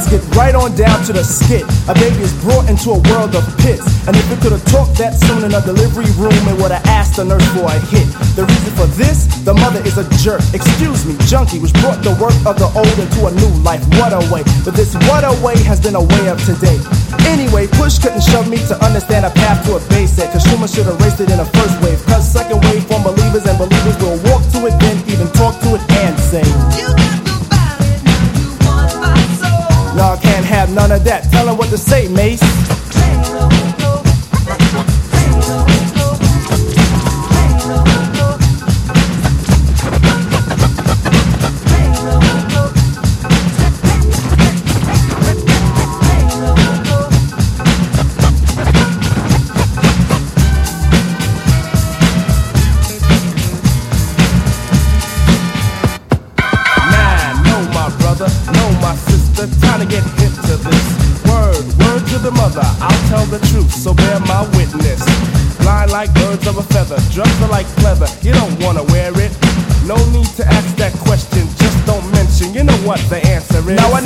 let's get right on down to the skit. A baby is brought into a world of pits, and if it could have talked that soon in a delivery room, it would have asked the nurse for a hit. The reason for this, the mother is a jerk. Excuse me, junkie, which brought the work of the old into a new life. What a way, but this what a way has been a way of today. Anyway, push couldn't shove me to understand a path to a base set, cause Schumann should have raced it in a first wave. Cause second wave from believers, and believers will walk to it, then even talk to it and say, you got the body, now you want my soul. No, I can't have none of that. Tell them what to say, Mace. Time to get hip to this. Word to the mother, I'll tell the truth, so bear my witness. Blind like birds of a feather, drugs are like pleather, you don't wanna wear it. No need to ask that question, just don't mention, you know what the answer is. Now